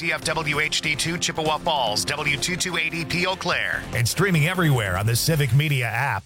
KCFW HD2 Chippewa Falls, W2280P Eau Claire. And streaming everywhere on the Civic Media app.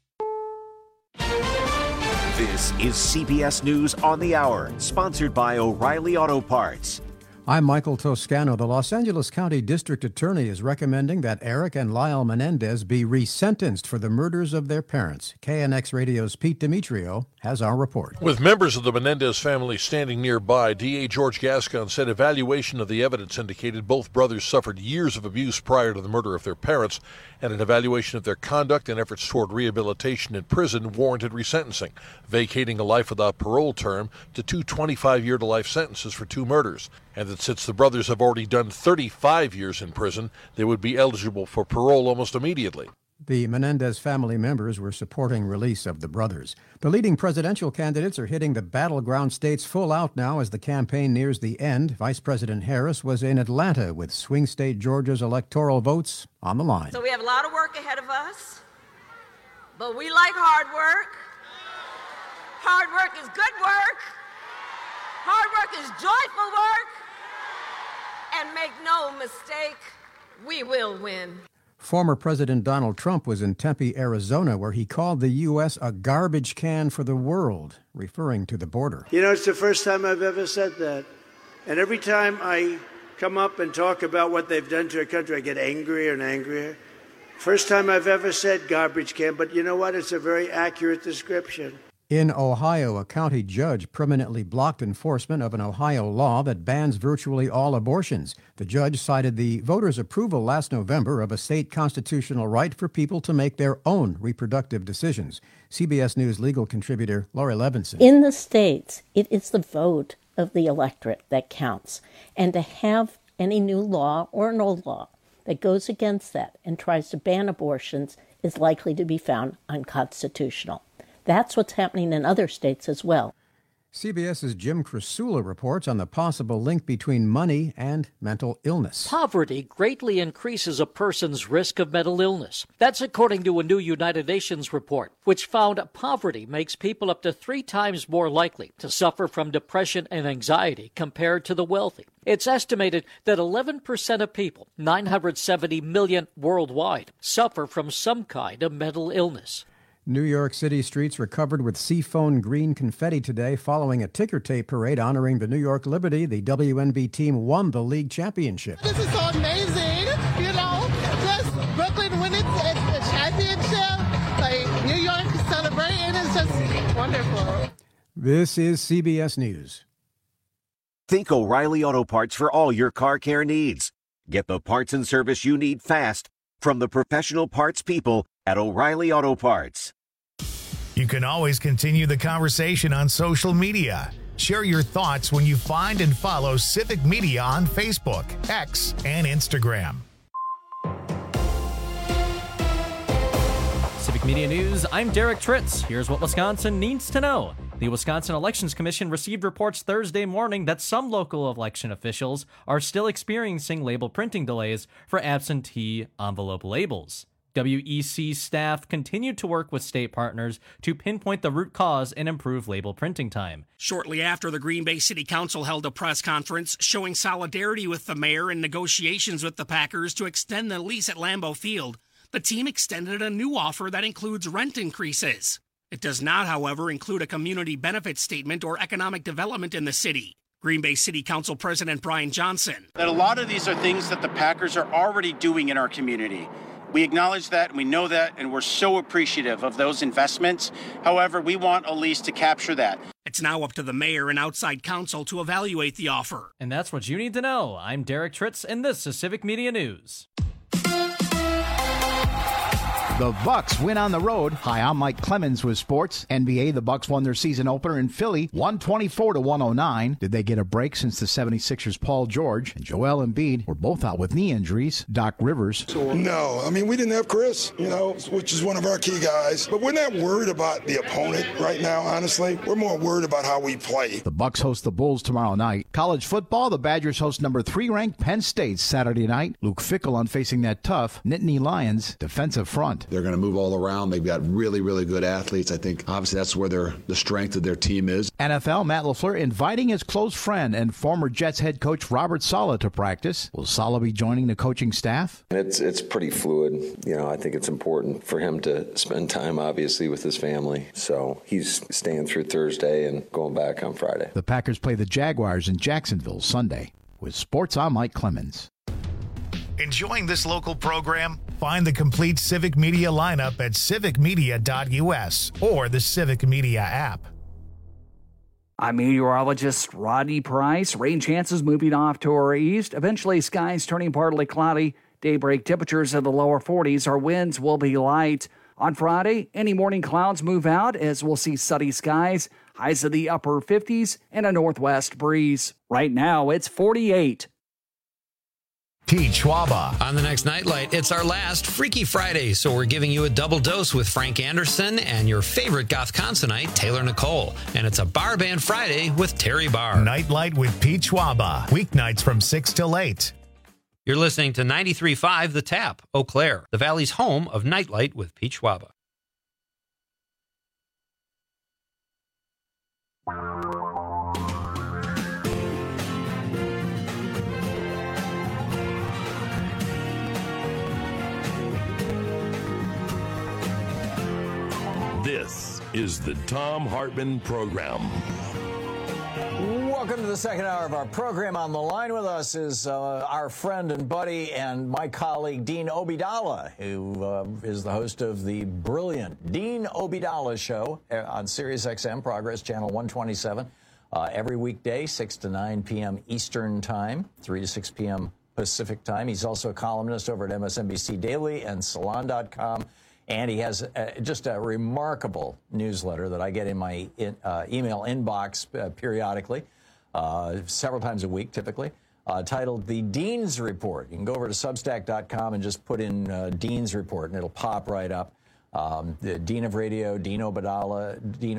This is CBS News on the Hour, sponsored by O'Reilly Auto Parts. I'm Michael Toscano. The Los Angeles County District Attorney is recommending that Eric and Lyle Menendez be resentenced for the murders of their parents. KNX Radio's Pete Demetrio has our report. With members of the Menendez family standing nearby, DA George Gascon said evaluation of the evidence indicated both brothers suffered years of abuse prior to the murder of their parents, and an evaluation of their conduct and efforts toward rehabilitation in prison warranted resentencing, vacating a life without parole term to two 25-year-to-life sentences for two murders, and that since the brothers have already done 35 years in prison, they would be eligible for parole almost immediately. The Menendez family members were supporting release of the brothers. The leading presidential candidates are hitting the battleground states full out now as the campaign nears the end. Vice President Harris was in Atlanta with swing state Georgia's electoral votes on the line. So we have a lot of work ahead of us, but we like hard work. Hard work is good work. Hard work is joyful work. And make no mistake, we will win. Former President Donald Trump was in Tempe, Arizona, where he called the U.S. a garbage can for the world, referring to the border. You know, it's the first time I've ever said that. And every time I come up and talk about what they've done to our country, I get angrier and angrier. First time I've ever said garbage can, but you know what? It's a very accurate description. In Ohio, a county judge permanently blocked enforcement of an Ohio law that bans virtually all abortions. The judge cited the voters' approval last November of a state constitutional right for people to make their own reproductive decisions. CBS News legal contributor Lori Levinson. In the states, it is the vote of the electorate that counts. And to have any new law or an old law that goes against that and tries to ban abortions is likely to be found unconstitutional. That's what's happening in other states as well. CBS's Jim Krasula reports on the possible link between money and mental illness. Poverty greatly increases a person's risk of mental illness. That's according to a new United Nations report, which found poverty makes people up to 3 times more likely to suffer from depression and anxiety compared to the wealthy. It's estimated that 11% of people, 970 million worldwide, suffer from some kind of mental illness. New York City streets were covered with seafoam green confetti today following a ticker tape parade honoring the New York Liberty. The WNB team won the league championship. This is so amazing, you know, just Brooklyn winning the championship, like New York celebrating, it's just wonderful. This is CBS News. Think O'Reilly Auto Parts for all your car care needs. Get the parts and service you need fast from the professional parts people at O'Reilly Auto Parts. You can always continue the conversation on social media. Share your thoughts when you find and follow Civic Media on Facebook, X, and Instagram. Civic Media News, I'm Derek Tritz. Here's what Wisconsin needs to know. The Wisconsin Elections Commission received reports Thursday morning that some local election officials are still experiencing label printing delays for absentee envelope labels. WEC staff continued to work with state partners to pinpoint the root cause and improve label printing time. Shortly after, the Green Bay City Council held a press conference showing solidarity with the mayor in negotiations with the Packers to extend the lease at Lambeau Field. The team extended a new offer that includes rent increases. It does not, however, include a community benefit statement or economic development in the city. Green Bay City Council President Brian Johnson. That a lot of these are things that the Packers are already doing in our community. We acknowledge that, and we know that, and we're so appreciative of those investments. However, we want a lease to capture that. It's now up to the mayor and outside counsel to evaluate the offer. And that's what you need to know. I'm Derek Tritz, and this is Civic Media News. The Bucks win on the road. Hi, I'm Mike Clemens with sports. NBA, the Bucks won their season opener in Philly, 124-109. Did they get a break since the 76ers' Paul George and Joel Embiid were both out with knee injuries? Doc Rivers. No, I mean, we didn't have Chris, which is one of our key guys. But we're not worried about the opponent right now, honestly. We're more worried about how we play. The Bucks host the Bulls tomorrow night. College football, the Badgers host number 3 ranked Penn State Saturday night. Luke Fickell on facing that tough Nittany Lions defensive front. Cleveland. They're going to move all around. They've got really, really good athletes. I think, obviously, that's where the strength of their team is. NFL, Matt LaFleur inviting his close friend and former Jets head coach Robert Saleh to practice. Will Saleh be joining the coaching staff? It's pretty fluid. I think it's important for him to spend time, obviously, with his family. So he's staying through Thursday and going back on Friday. The Packers play the Jaguars in Jacksonville Sunday. With sports, I'm Mike Clemens. Enjoying this local program? Find the complete Civic Media lineup at civicmedia.us or the Civic Media app. I'm meteorologist Rodney Price. Rain chances moving off to our east. Eventually, skies turning partly cloudy. Daybreak temperatures in the lower 40s. Our winds will be light. On Friday, any morning clouds move out as we'll see sunny skies. Highs in the upper 50s and a northwest breeze. Right now, it's 48. Pete Schwaba. On the next Nightlight, it's our last Freaky Friday, so we're giving you a double dose with Frank Anderson and your favorite Gothconsonite, Taylor Nicole. And it's a Bar Band Friday with Terry Barr. Nightlight with Pete Schwaba. Weeknights from 6 till 8. You're listening to 93.5 The Tap, Eau Claire, the Valley's home of Nightlight with Pete Schwaba. This is the Thom Hartmann Program. Welcome to the second hour of our program. On the line with us is our friend and buddy and my colleague, Dean Obeidallah, who is the host of the brilliant Dean Obeidallah Show on SiriusXM, Progress Channel 127, every weekday, 6 to 9 p.m. Eastern Time, 3 to 6 p.m. Pacific Time. He's also a columnist over at MSNBC Daily and Salon.com. And he has just a remarkable newsletter that I get in my email inbox periodically, several times a week, typically, titled The Dean's Report. You can go over to Substack.com and just put in Dean's Report, and it'll pop right up. The Dean of Radio, Dean Obeidallah,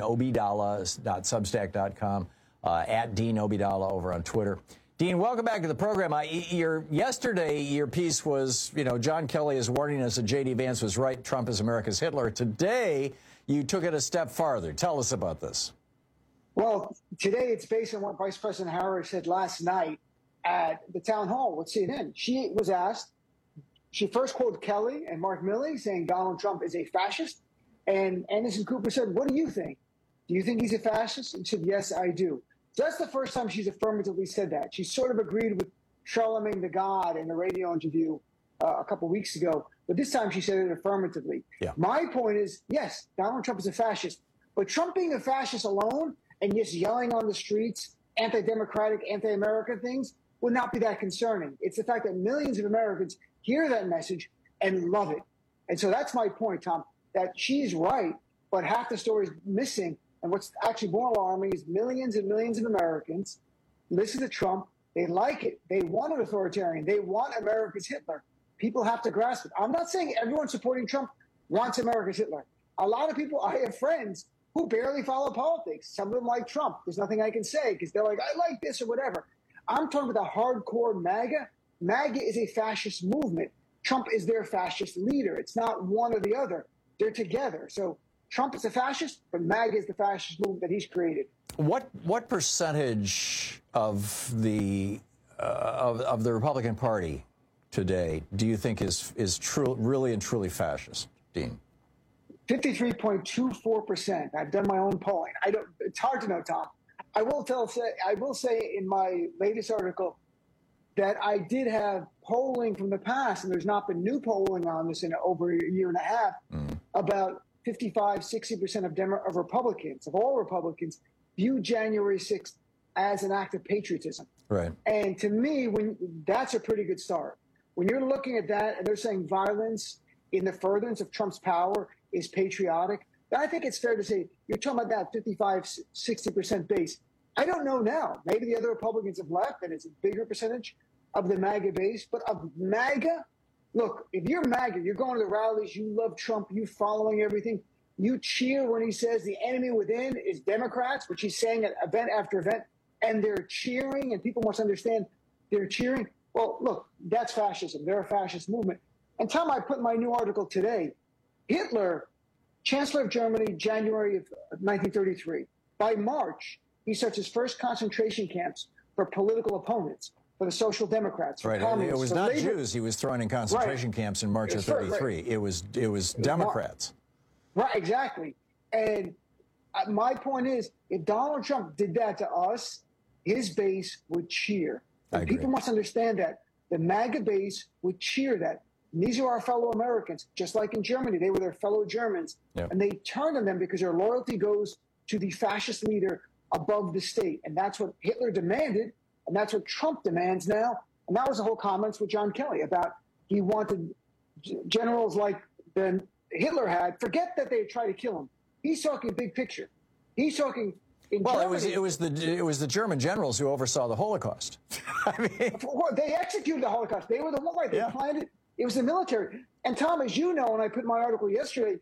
DeanObeidallah.substack.com, at Dean Obeidallah over on Twitter. Dean, welcome back to the program. Yesterday, your piece was, John Kelly is warning us that J.D. Vance was right, Trump is America's Hitler. Today, you took it a step farther. Tell us about this. Well, today it's based on what Vice President Harris said last night at the town hall with CNN. She was asked, she first quoted Kelly and Mark Milley saying Donald Trump is a fascist. And Anderson Cooper said, what do you think? Do you think he's a fascist? And she said, yes, I do. So that's the first time she's affirmatively said that. She sort of agreed with Charlemagne the God in a radio interview a couple weeks ago, but this time she said it affirmatively. Yeah. My point is, yes, Donald Trump is a fascist, but Trump being a fascist alone and just yelling on the streets anti-democratic, anti-American things would not be that concerning. It's the fact that millions of Americans hear that message and love it. And so that's my point, Tom, that she's right, but half the story is missing. And what's actually more alarming is millions and millions of Americans listen to Trump. They like it. They want an authoritarian. They want America's Hitler. People have to grasp it. I'm not saying everyone supporting Trump wants America's Hitler. A lot of people, I have friends who barely follow politics. Some of them like Trump. There's nothing I can say because they're like, I like this or whatever. I'm talking about the hardcore MAGA. MAGA is a fascist movement. Trump is their fascist leader. It's not one or the other. They're together. So Trump is a fascist, but MAGA is the fascist movement that he's created. What percentage of the Republican Party today do you think is true, really and truly fascist, Dean? 53.24%. I've done my own polling. It's hard to know, Tom. I will say in my latest article that I did have polling from the past, and there's not been new polling on this in over a year and a half, about 55-60% of Republicans, of all Republicans, view January 6th as an act of patriotism. Right. And to me, that's a pretty good start. When you're looking at that and they're saying violence in the furtherance of Trump's power is patriotic, then I think it's fair to say you're talking about that 55-60% base. I don't know now. Maybe the other Republicans have left and it's a bigger percentage of the MAGA base. But of MAGA, look, if you're MAGA, you're going to the rallies, you love Trump, you following everything, you cheer when he says the enemy within is Democrats, which he's saying at event after event, and they're cheering, and people must understand they're cheering. Well, look, that's fascism. They're a fascist movement. And Tom, I put in my new article today, Hitler, Chancellor of Germany, January of 1933. By March, he starts his first concentration camps for political opponents, for the Social Democrats, for communists. It was not Jews he was thrown in concentration camps in March of 33. It was Democrats. Right, exactly. And my point is, if Donald Trump did that to us, his base would cheer. And people must understand that. The MAGA base would cheer that. And these are our fellow Americans, just like in Germany. They were their fellow Germans. Yep. And they turned on them because their loyalty goes to the fascist leader above the state. And that's what Hitler demanded, and that's what Trump demands now. And that was the whole comments with John Kelly about he wanted generals like Hitler had. Forget that they tried to kill him. He's talking big picture. He's talking in Germany. It was the German generals who oversaw the Holocaust. I mean, they executed the Holocaust. They were the one, right? They planned it. It was the military. And Tom, as you know, and I put in my article yesterday,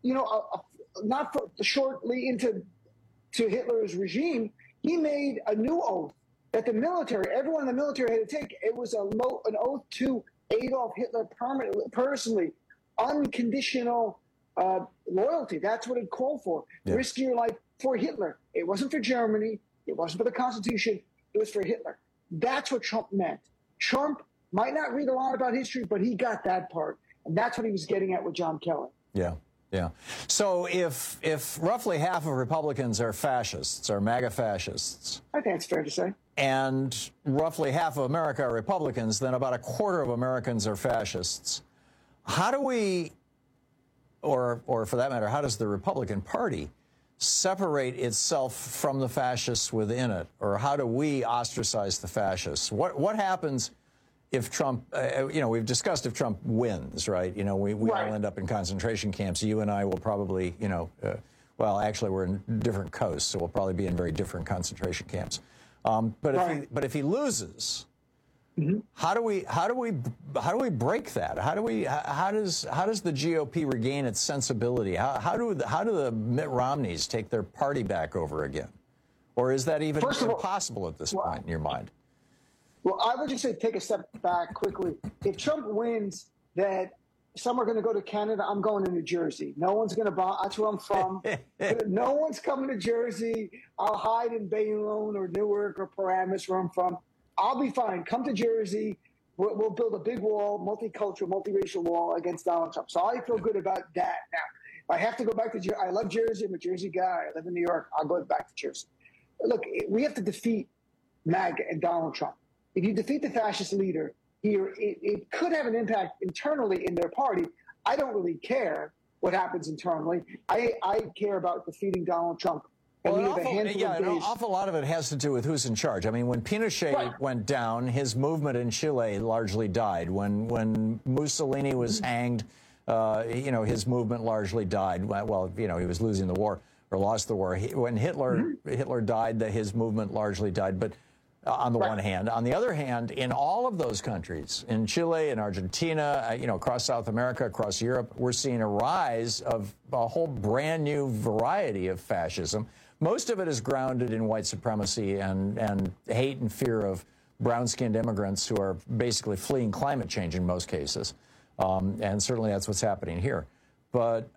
not shortly into Hitler's regime, he made a new oath that the military, everyone in the military had to take. It was an oath to Adolf Hitler personally, unconditional loyalty. That's what it called for. Yeah. Risk your life for Hitler. It wasn't for Germany. It wasn't for the Constitution. It was for Hitler. That's what Trump meant. Trump might not read a lot about history, but he got that part. And that's what he was getting at with John Kelly. Yeah. Yeah. So if roughly half of Republicans are fascists, are MAGA fascists. I think it's fair to say. And roughly half of America are Republicans, then about a quarter of Americans are fascists. How do we, or for that matter, how does the Republican Party separate itself from the fascists within it? Or how do we ostracize the fascists? What happens if Trump, we've discussed if Trump wins, right? We all end up in concentration camps. You and I will probably, well, actually we're in different coasts, so we'll probably be in very different concentration camps. But if he loses, how do we break that? How does the GOP regain its sensibility? How do the Mitt Romneys take their party back over again? Or is that even impossible at this point in your mind? Well, I would just say take a step back quickly. If Trump wins, that some are going to go to Canada. I'm going to New Jersey. No one's going to buy. That's where I'm from. No one's coming to Jersey. I'll hide in Bayonne or Newark or Paramus, where I'm from. I'll be fine. Come to Jersey. We'll build a big wall, multicultural, multiracial wall against Donald Trump. So I feel good about that. Now, if I have to go back to Jersey, I love Jersey. I'm a Jersey guy. I live in New York. I'll go back to Jersey. Look, we have to defeat MAGA and Donald Trump. If you defeat the fascist leader here, it could have an impact internally in their party. I don't really care what happens internally. I care about defeating Donald Trump. Well, an awful lot of it has to do with who's in charge. I mean, when Pinochet went down, his movement in Chile largely died. When Mussolini was hanged, his movement largely died. Well, he was losing the war or lost the war. When Hitler died, his movement largely died. But on the one hand. On the other hand, in all of those countries, in Chile, in Argentina, across South America, across Europe, we're seeing a rise of a whole brand new variety of fascism. Most of it is grounded in white supremacy and hate and fear of brown-skinned immigrants who are basically fleeing climate change in most cases. And certainly that's what's happening here. But,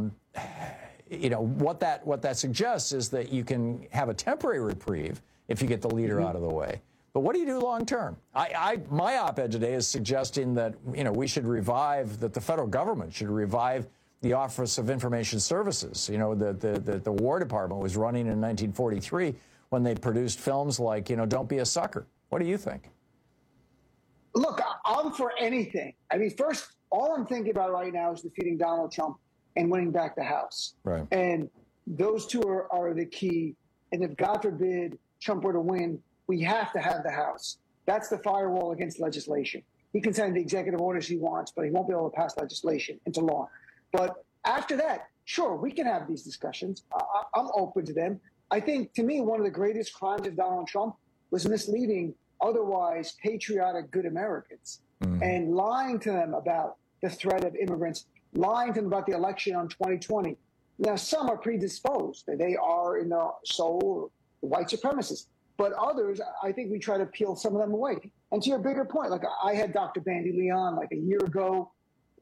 what that suggests is that you can have a temporary reprieve if you get the leader out of the way. But what do you do long term? My op-ed today is suggesting that we should that the federal government should revive the Office of Information Services. The War Department was running in 1943 when they produced films like Don't Be a Sucker. What do you think? Look, I'm for anything. I mean, first, all I'm thinking about right now is defeating Donald Trump and winning back the House. Right. And those two are the key. And if, God forbid, Trump were to win, we have to have the House. That's the firewall against legislation. He can send the executive orders he wants, but he won't be able to pass legislation into law. But after that, sure, we can have these discussions. I'm open to them. I think, to me, one of the greatest crimes of Donald Trump was misleading otherwise patriotic, good Americans and lying to them about the threat of immigrants, lying to them about the election on 2020. Now, some are predisposed. They are in their soul white supremacists. But others, I think we try to peel some of them away. And to your bigger point, like I had Dr. Bandy Leon like a year ago,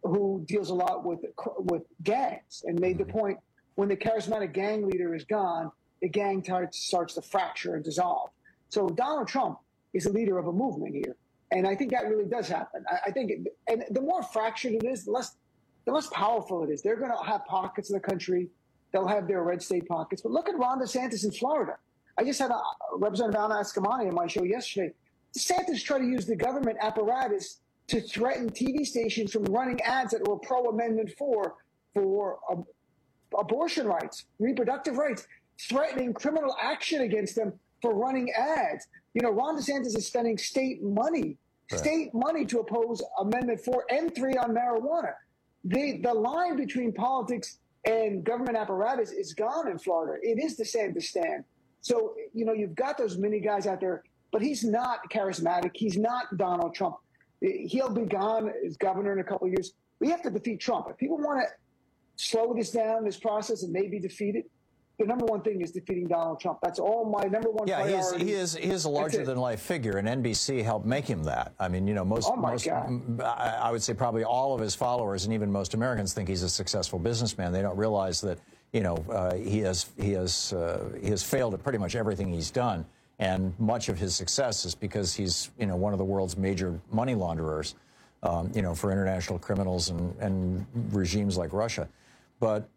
who deals a lot with gangs and made the point when the charismatic gang leader is gone, the gang starts to fracture and dissolve. So Donald Trump is a leader of a movement here. And I think that really does happen. I think, and the more fractured it is, the less powerful it is. They're going to have pockets of the country. They'll have their red state pockets. But look at Ron DeSantis in Florida. I just had Representative Anna Escamani on my show yesterday. DeSantis tried to use the government apparatus to threaten TV stations from running ads that were pro-Amendment 4 for abortion rights, reproductive rights, threatening criminal action against them for running ads. You know, Ron DeSantis is spending state money to oppose Amendment 4 and 3 on marijuana. The line between politics and government apparatus is gone in Florida. It is DeSantis stand. So, you know, you've got those many guys out there, but he's not charismatic. He's not Donald Trump. He'll be gone as governor in a couple of years. We have to defeat Trump. If people want to slow this down, this process, and maybe defeat it, the number one thing is defeating Donald Trump. That's all my number one priority. He is a larger-than-life figure, and NBC helped make him that. I mean, you know, I would say probably all of his followers and even most Americans think he's a successful businessman. They don't realize that, you know, he has failed at pretty much everything he's done, and much of his success is because he's, you know, one of the world's major money launderers, you know, for international criminals and regimes like Russia. But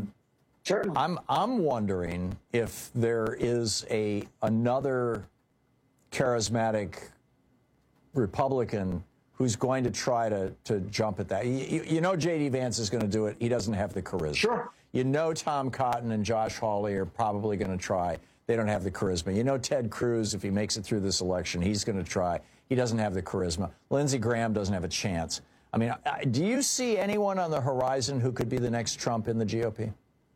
I'm wondering if there is another charismatic Republican who's going to try to jump at that. You know J.D. Vance is going to do it. He doesn't have the charisma. Sure. You know Tom Cotton and Josh Hawley are probably going to try. They don't have the charisma. You know Ted Cruz, if he makes it through this election, he's going to try. He doesn't have the charisma. Lindsey Graham doesn't have a chance. I mean, do you see anyone on the horizon who could be the next Trump in the GOP?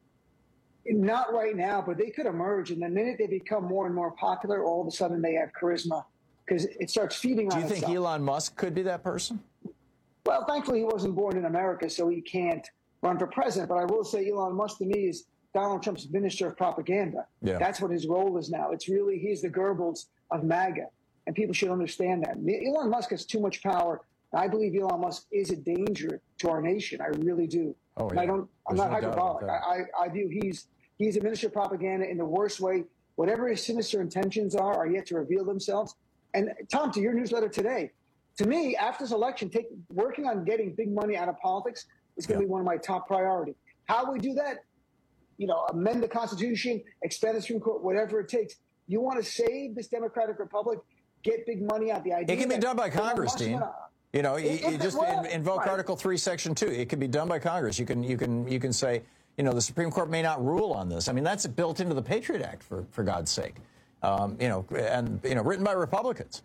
Not right now, but they could emerge. And the minute they become more and more popular, all of a sudden they have charisma because it starts feeding on itself. Do you think Elon Musk could be that person? Well, thankfully, he wasn't born in America, so he can't run for president. But I will say Elon Musk, to me, is Donald Trump's minister of propaganda. Yeah. That's what his role is now. It's really, he's the Goebbels of MAGA, and people should understand that. Elon Musk has too much power. I believe Elon Musk is a danger to our nation. I really do. Oh, yeah. I'm not hyperbolic. I view he's a minister of propaganda in the worst way. Whatever his sinister intentions are yet to reveal themselves. And Tom, to your newsletter today, to me, after this election, working on getting big money out of politics is going to be one of my top priorities. How we do that? You know, amend the Constitution, expand the Supreme Court, whatever it takes. You want to save this democratic republic, get big money out. The idea it can be done by Congress, Dean. You know, you just invoke Article 3, Section 2. It can be done by Congress. You can say, you know, the Supreme Court may not rule on this. I mean, that's built into the Patriot Act, for God's sake. You know, and, you know, written by Republicans.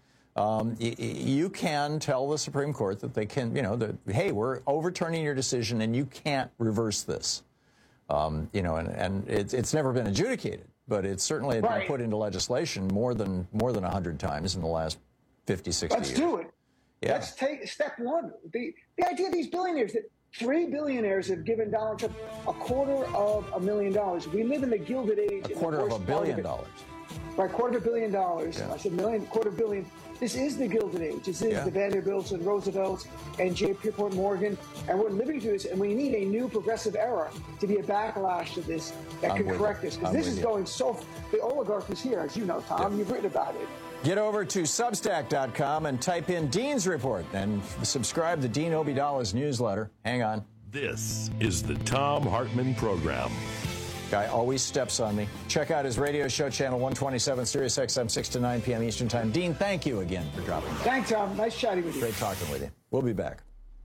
You can tell the Supreme Court that they can, you know, hey, we're overturning your decision and you can't reverse this. You know, and it's never been adjudicated, but it's certainly been put into legislation more than 100 times in the last 50, 60 years. Let's do it. Yeah. Let's take step one. The idea of these billionaires, that 3 billionaires have given Donald Trump $250,000. We live in the Gilded Age. $250 million. Right, $250 million. Yeah. I said $250 million. This is the Gilded Age. This is the Vanderbilts and Roosevelts and J. Pierpont Morgan. And we're living through this, and we need a new progressive era to be a backlash to this that can correct this. Because this is going so... The oligarch is here, as you know, Tom. Yeah. You've written about it. Get over to Substack.com and type in Dean's Report and subscribe to Dean Obeidallah's newsletter. Hang on. This is the Thom Hartmann Program. Guy always steps on me. Check out his radio show, Channel 127, Sirius XM, 6 to 9 p.m. Eastern Time. Dean, thank you again for dropping by. Thanks, Tom. Nice chatting with you. Great talking with you. We'll be back.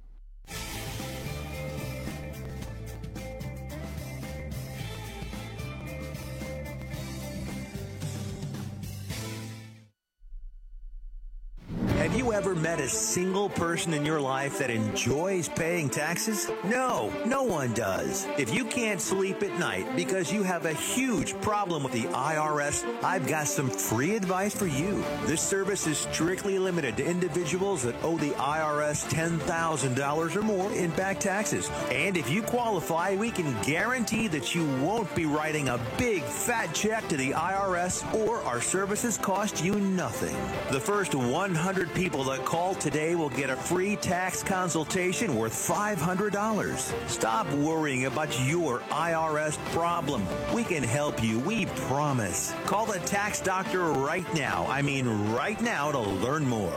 Have you ever met a single person in your life that enjoys paying taxes? No, no one does. If you can't sleep at night because you have a huge problem with the IRS, I've got some free advice for you. This service is strictly limited to individuals that owe the IRS $10,000 or more in back taxes. And if you qualify, we can guarantee that you won't be writing a big fat check to the IRS, or our services cost you nothing. The first 100 people that call today will get a free tax consultation worth $500. Stop worrying about your IRS problem. We can help you, we promise. Call the tax doctor right now. I mean right now to learn more.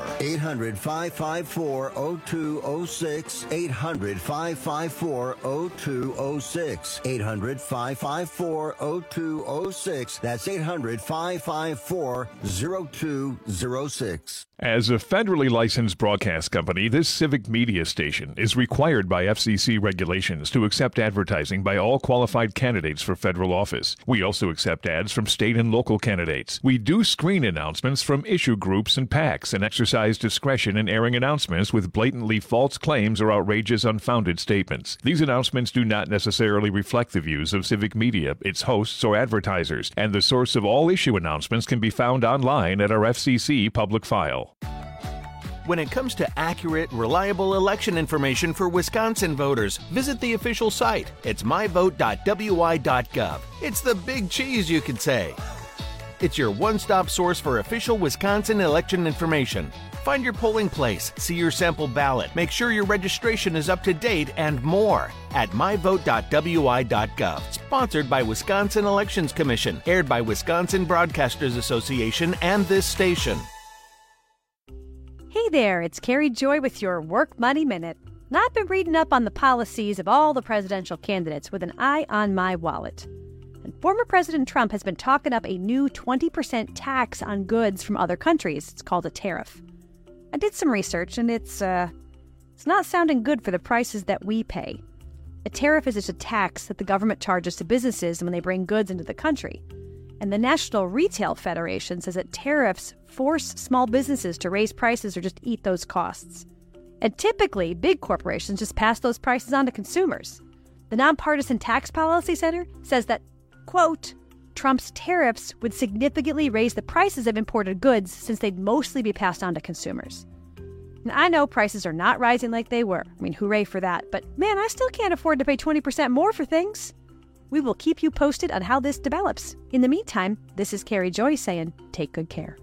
800-554-0206. 800-554-0206. 800-554-0206. That's 800-554-0206. As a federally licensed broadcast company, this civic media station is required by FCC regulations to accept advertising by all qualified candidates for federal office. We also accept ads from state and local candidates. We do screen announcements from issue groups and PACs and exercise discretion in airing announcements with blatantly false claims or outrageous, unfounded statements. These announcements do not necessarily reflect the views of civic media, its hosts, or advertisers, and the source of all issue announcements can be found online at our FCC public file. When it comes to accurate, reliable election information for Wisconsin voters, visit the official site. It's myvote.wi.gov. It's the big cheese, you could say. It's your one-stop source for official Wisconsin election information. Find your polling place, see your sample ballot, make sure your registration is up to date, and more at myvote.wi.gov. Sponsored by Wisconsin Elections Commission, aired by Wisconsin Broadcasters Association and this station. Hey there, it's Carrie Joy with your Work Money Minute. And I've been reading up on the policies of all the presidential candidates with an eye on my wallet. And former President Trump has been talking up a new 20% tax on goods from other countries. It's called a tariff. I did some research, and it's not sounding good for the prices that we pay. A tariff is just a tax that the government charges to businesses when they bring goods into the country. And the National Retail Federation says that tariffs force small businesses to raise prices or just eat those costs. And typically, big corporations just pass those prices on to consumers. The Nonpartisan Tax Policy Center says that, quote, Trump's tariffs would significantly raise the prices of imported goods since they'd mostly be passed on to consumers. And I know prices are not rising like they were. I mean, hooray for that. But man, I still can't afford to pay 20% more for things. We will keep you posted on how this develops. In the meantime, this is Carrie Joy saying, take good care.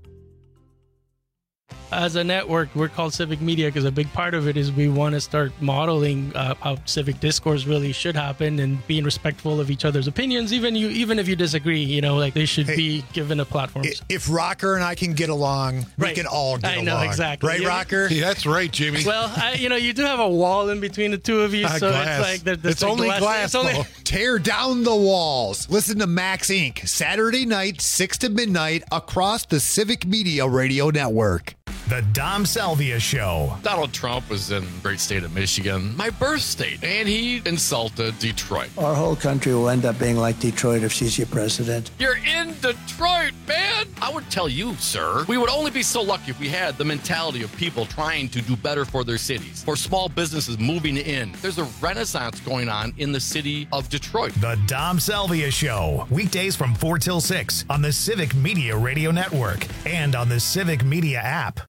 As a network, we're called Civic Media because a big part of it is we want to start modeling how civic discourse really should happen and being respectful of each other's opinions, even if you disagree. Like they should be given a platform. If Rocker and I can get along, we can all get along. I know, exactly. Right, Rocker? Yeah, that's right, Jimmy. Well, you do have a wall in between the two of you, so glass. it's like it's only glass. Tear down the walls. Listen to Max Inc. Saturday night, 6 to midnight, across the Civic Media Radio Network. The Dom Salvia Show. Donald Trump was in the great state of Michigan, my birth state, and he insulted Detroit. Our whole country will end up being like Detroit if she's your president. You're in Detroit, man! I would tell you, sir, we would only be so lucky if we had the mentality of people trying to do better for their cities, for small businesses moving in. There's a renaissance going on in the city of Detroit. The Dom Salvia Show. Weekdays from 4 till 6 on the Civic Media Radio Network and on the Civic Media app.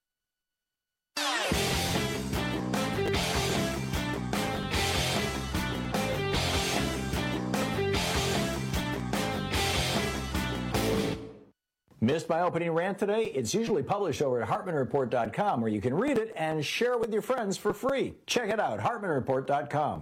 Missed my opening rant today? It's usually published over at HartmanReport.com, where you can read it and share it with your friends for free. Check it out, HartmanReport.com.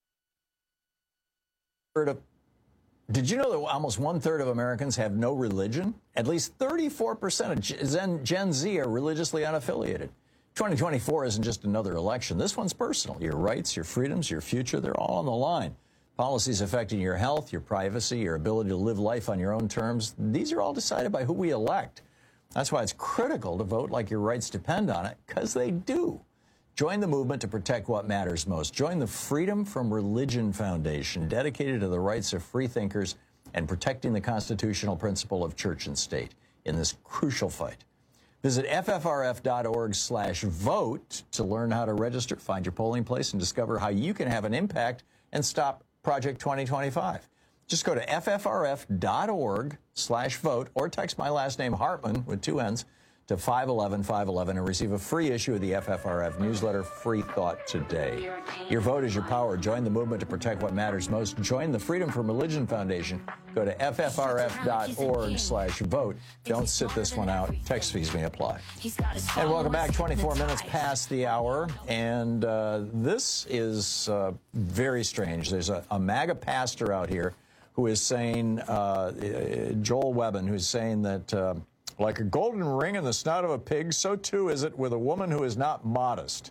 Did you know that almost 1/3 of Americans have no religion? At least 34% of Gen Z are religiously unaffiliated. 2024 isn't just another election. This one's personal. Your rights, your freedoms, your future, they're all on the line. Policies affecting your health, your privacy, your ability to live life on your own terms, these are all decided by who we elect. That's why it's critical to vote like your rights depend on it, because they do. Join the movement to protect what matters most. Join the Freedom from Religion Foundation, dedicated to the rights of free thinkers and protecting the constitutional principle of church and state in this crucial fight. Visit ffrf.org/vote to learn how to register, find your polling place, and discover how you can have an impact and stop Project 2025. Just go to ffrf.org/vote or text my last name, Hartman, with 2 N's, to 511-511 and receive a free issue of the FFRF newsletter, Free Thought Today. Your vote is your power. Join the movement to protect what matters most. Join the Freedom from Religion Foundation. Go to ffrf.org/vote. Don't sit this one out. Text fees may apply. And welcome back. 24 minutes past the hour. And this is very strange. There's a MAGA pastor out here who is saying, Joel Webbin, who's saying that like a golden ring in the snout of a pig, so too is it with a woman who is not modest.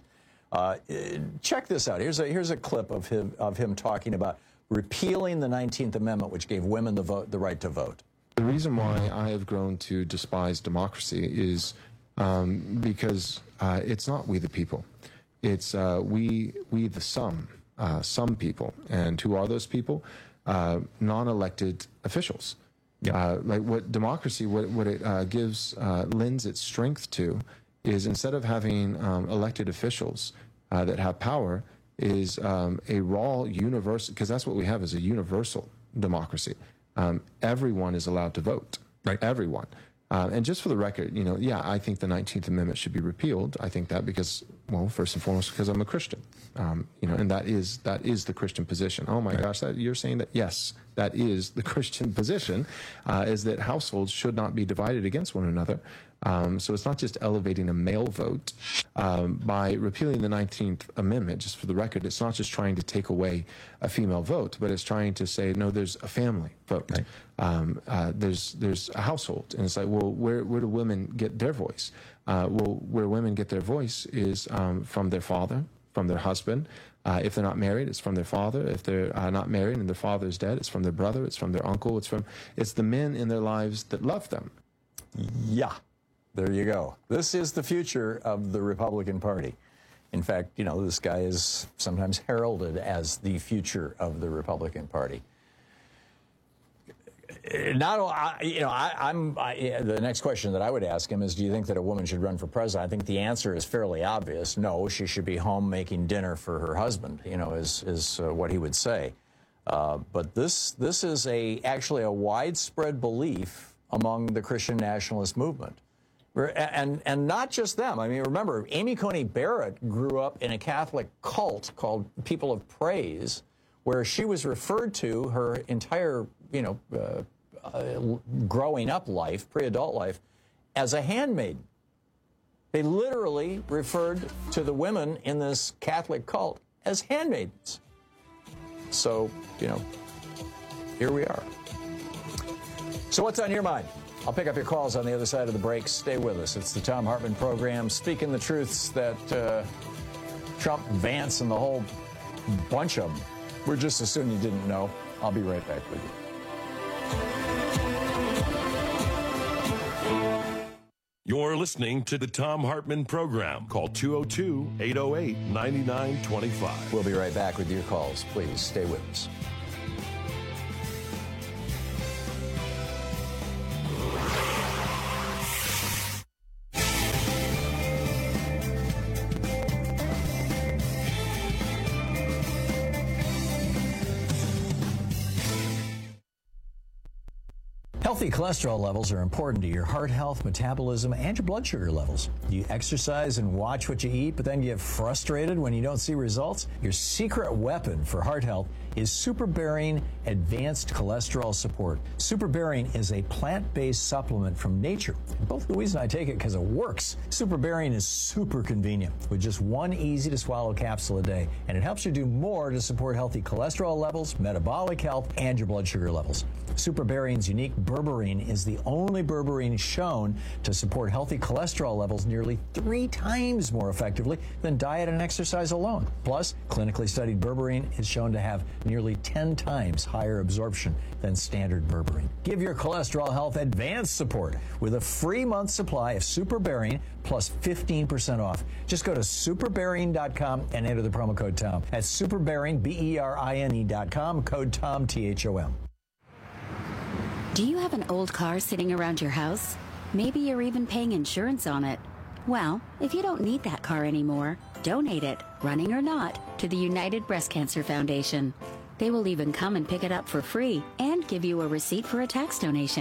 Check this out. Here's a clip of him talking about repealing the 19th Amendment, which gave women the right to vote. The reason why I have grown to despise democracy is because it's not we the people. It's we the some people. And who are those people? Non-elected officials. Like what democracy, what it lends its strength to is instead of having elected officials that have power, is a raw universal, because that's what we have is a universal democracy. Everyone is allowed to vote. Right. Everyone. And just for the record, I think the 19th Amendment should be repealed. I think that because, well, first and foremost, because I'm a Christian, and that is the Christian position. Oh my gosh, you're saying that? Yes, that is the Christian position, is that households should not be divided against one another. So it's not just elevating a male vote. By repealing the 19th Amendment, just for the record, it's not just trying to take away a female vote, but it's trying to say, no, there's a family vote. Right. There's a household. And it's like, well, where do women get their voice? Where women get their voice is from their father, from their husband. If they're not married, it's from their father. If they're not married and their father is dead, it's from their brother, it's from their uncle, it's the men in their lives that love them. Yeah. There you go. This is the future of the Republican Party. In fact, this guy is sometimes heralded as the future of the Republican Party. The next question that I would ask him is, do you think that a woman should run for president? I think the answer is fairly obvious. No, she should be home making dinner for her husband, is what he would say. But this is actually a widespread belief among the Christian nationalist movement. And not just them. I mean, remember, Amy Coney Barrett grew up in a Catholic cult called People of Praise, where she was referred to her entire, growing up life, pre-adult life, as a handmaiden. They literally referred to the women in this Catholic cult as handmaidens. So, here we are. So what's on your mind? I'll pick up your calls on the other side of the break. Stay with us. It's the Thom Hartmann Program, speaking the truths that Trump, Vance, and the whole bunch of them were just as soon you didn't know. I'll be right back with you. You're listening to the Thom Hartmann Program. Call 202-808-9925. We'll be right back with your calls. Please stay with us. Healthy cholesterol levels are important to your heart health, metabolism, and your blood sugar levels. Do you exercise and watch what you eat, but then get frustrated when you don't see results? Your secret weapon for heart health is SuperBarian Advanced Cholesterol Support. SuperBarian is a plant-based supplement from nature. And both Louise and I take it because it works. SuperBarian is super convenient with just one easy-to-swallow capsule a day, and it helps you do more to support healthy cholesterol levels, metabolic health, and your blood sugar levels. SuperBarian's unique berberine is the only berberine shown to support healthy cholesterol levels nearly 3 times more effectively than diet and exercise alone. Plus, clinically studied berberine is shown to have nearly 10 times higher absorption than standard berberine. Give your cholesterol health advanced support with a free month supply of SuperBarian plus 15% off. Just go to superbarian.com and enter the promo code TOM. That's SuperBarian, BERINE.com, code TOM, THOM. Do you have an old car sitting around your house? Maybe you're even paying insurance on it. Well, if you don't need that car anymore, donate it, running or not, to the United Breast Cancer Foundation. They will even come and pick it up for free and give you a receipt for a tax donation.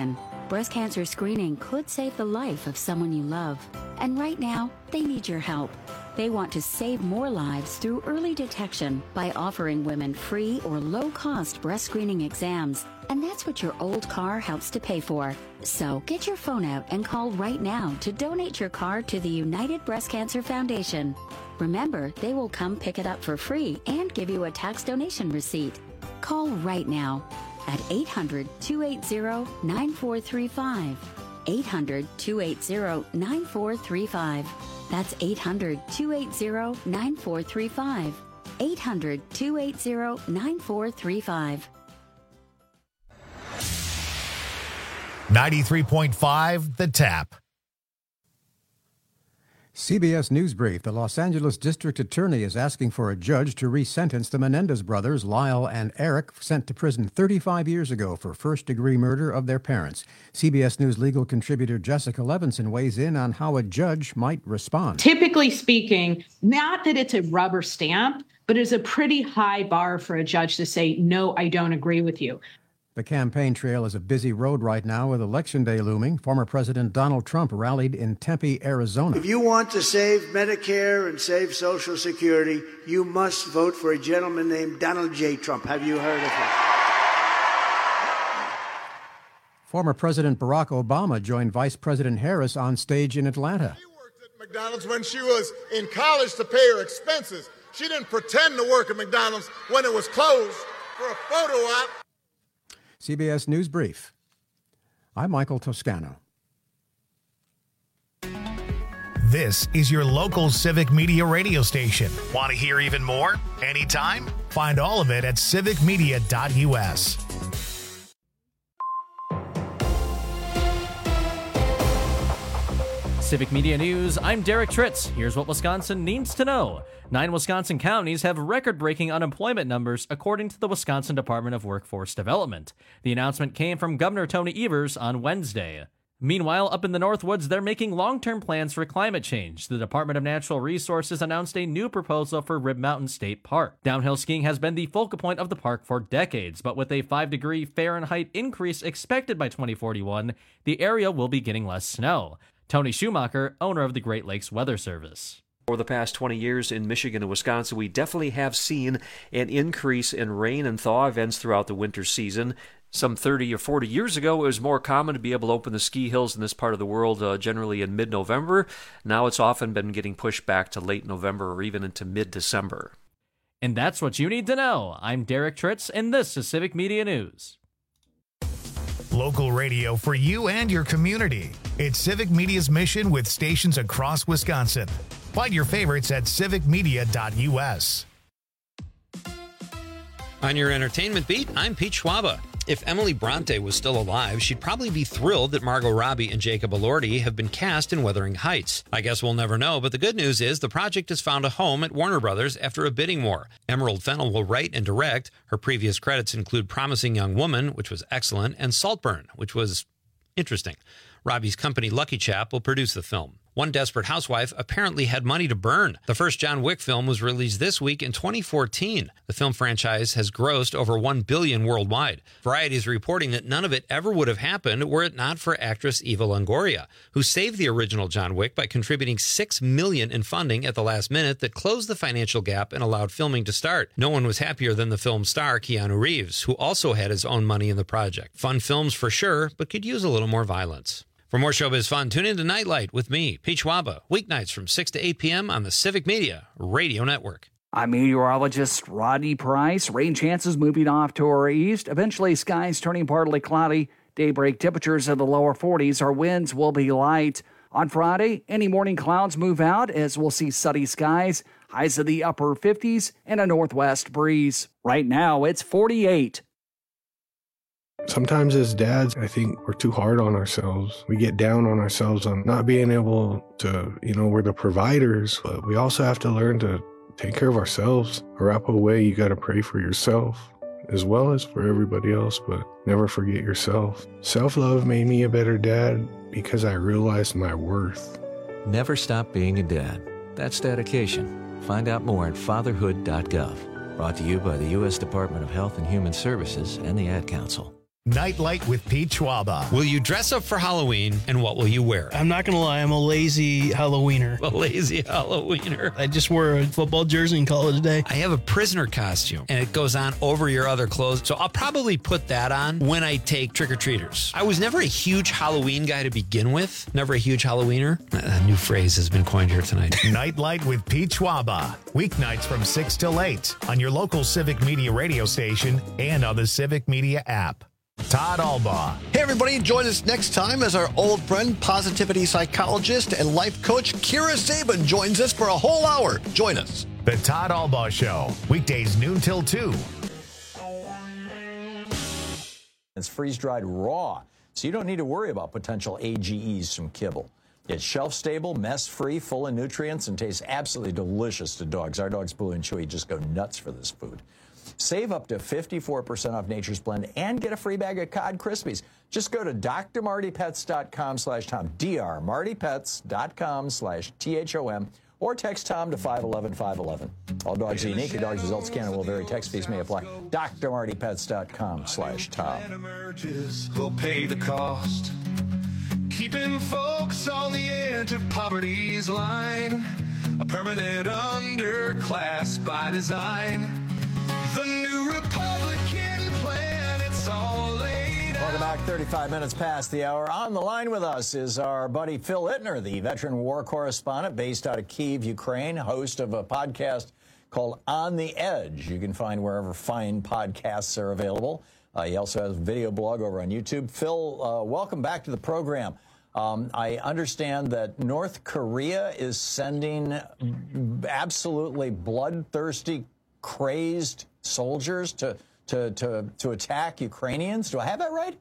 Breast cancer screening could save the life of someone you love. And right now, they need your help. They want to save more lives through early detection by offering women free or low-cost breast screening exams. And that's what your old car helps to pay for. So get your phone out and call right now to donate your car to the United Breast Cancer Foundation. Remember, they will come pick it up for free and give you a tax donation receipt. Call right now at 800-280-9435. 800-280-9435. That's 800-280-9435. 800-280-9435. 93.5 The Tap. CBS News Brief. The Los Angeles District Attorney is asking for a judge to re-sentence the Menendez brothers, Lyle and Eric, sent to prison 35 years ago for first-degree murder of their parents. CBS News legal contributor Jessica Levinson weighs in on how a judge might respond. Typically speaking, not that it's a rubber stamp, but it's a pretty high bar for a judge to say, no, I don't agree with you. The campaign trail is a busy road right now with Election Day looming. Former President Donald Trump rallied in Tempe, Arizona. If you want to save Medicare and save Social Security, you must vote for a gentleman named Donald J. Trump. Have you heard of him? Former President Barack Obama joined Vice President Harris on stage in Atlanta. She worked at McDonald's when she was in college to pay her expenses. She didn't pretend to work at McDonald's when it was closed for a photo op. CBS News Brief. I'm Michael Toscano. This is your local Civic Media radio station. Want to hear even more? Anytime? Find all of it at civicmedia.us. Civic Media News, I'm Derek Tritz. Here's what Wisconsin needs to know. 9 Wisconsin counties have record-breaking unemployment numbers, according to the Wisconsin Department of Workforce Development. The announcement came from Governor Tony Evers on Wednesday. Meanwhile, up in the Northwoods, they're making long-term plans for climate change. The Department of Natural Resources announced a new proposal for Rib Mountain State Park. Downhill skiing has been the focal point of the park for decades, but with a 5-degree Fahrenheit increase expected by 2041, the area will be getting less snow. Tony Schumacher, owner of the Great Lakes Weather Service. Over the past 20 years in Michigan and Wisconsin, we definitely have seen an increase in rain and thaw events throughout the winter season. Some 30 or 40 years ago, it was more common to be able to open the ski hills in this part of the world generally in mid-November. Now it's often been getting pushed back to late November or even into mid-December. And that's what you need to know. I'm Derek Tritz, and this is Civic Media News. Local radio for you and your community. It's Civic Media's mission with stations across Wisconsin. Find your favorites at civicmedia.us. On your entertainment beat, I'm Pete Schwaba. If Emily Bronte was still alive, she'd probably be thrilled that Margot Robbie and Jacob Elordi have been cast in Wuthering Heights. I guess we'll never know, but the good news is the project has found a home at Warner Brothers after a bidding war. Emerald Fennell will write and direct. Her previous credits include Promising Young Woman, which was excellent, and Saltburn, which was interesting. Robbie's company Lucky Chap will produce the film. One desperate housewife apparently had money to burn. The first John Wick film was released this week in 2014. The film franchise has grossed over $1 billion worldwide. Variety is reporting that none of it ever would have happened were it not for actress Eva Longoria, who saved the original John Wick by contributing $6 million in funding at the last minute that closed the financial gap and allowed filming to start. No one was happier than the film's star, Keanu Reeves, who also had his own money in the project. Fun films for sure, but could use a little more violence. For more showbiz fun, tune in to Nightlight with me, Pete Schwaba, weeknights from 6 to 8 p.m. on the Civic Media Radio Network. I'm meteorologist Rodney Price. Rain chances moving off to our east. Eventually, skies turning partly cloudy. Daybreak temperatures in the lower 40s. Our winds will be light. On Friday, any morning clouds move out as we'll see sunny skies. Highs in the upper 50s and a northwest breeze. Right now, it's 48. Sometimes as dads, I think we're too hard on ourselves. We get down on ourselves on not being able to, we're the providers, but we also have to learn to take care of ourselves. Wrap away, you got to pray for yourself as well as for everybody else, but never forget yourself. Self-love made me a better dad because I realized my worth. Never stop being a dad. That's dedication. Find out more at fatherhood.gov. Brought to you by the U.S. Department of Health and Human Services and the Ad Council. Nightlight with Pete Schwaba. Will you dress up for Halloween, and what will you wear? I'm not going to lie, I'm a lazy Halloweener. A lazy Halloweener. I just wore a football jersey and call it a day. I have a prisoner costume, and it goes on over your other clothes, so I'll probably put that on when I take trick-or-treaters. I was never a huge Halloween guy to begin with. Never a huge Halloweener. A new phrase has been coined here tonight. Nightlight with Pete Schwaba. Weeknights from 6 till 8 on your local Civic Media radio station and on the Civic Media app. Todd Albaugh. Hey, everybody. Join us next time as our old friend, positivity psychologist and life coach Kira Sabin joins us for a whole hour. Join us. The Todd Albaugh Show. Weekdays noon till 2. It's freeze-dried raw, so you don't need to worry about potential AGEs from kibble. It's shelf-stable, mess-free, full of nutrients, and tastes absolutely delicious to dogs. Our dogs, Blue and Chewy, just go nuts for this food. Save up to 54% off Nature's Blend and get a free bag of Cod Krispies. Just go to drmartypets.com/Tom, drmartypets.com/THOM, or text Tom to 511-511. All dogs are unique. Your dog's results can and will vary. Text fees may apply. drmartypets.com/Tom. Will pay the cost. Keeping folks on the edge of poverty's line. A permanent underclass by design. The new Republican plan, it's all laid out. Welcome back. 35 minutes past the hour. On the line with us is our buddy Phil Ittner, the veteran war correspondent based out of Kyiv, Ukraine, host of a podcast called On the Edge. You can find wherever fine podcasts are available. He also has a video blog over on YouTube. Phil, welcome back to the program. I understand that North Korea is sending absolutely bloodthirsty, crazed soldiers to attack Ukrainians. Do I have that right?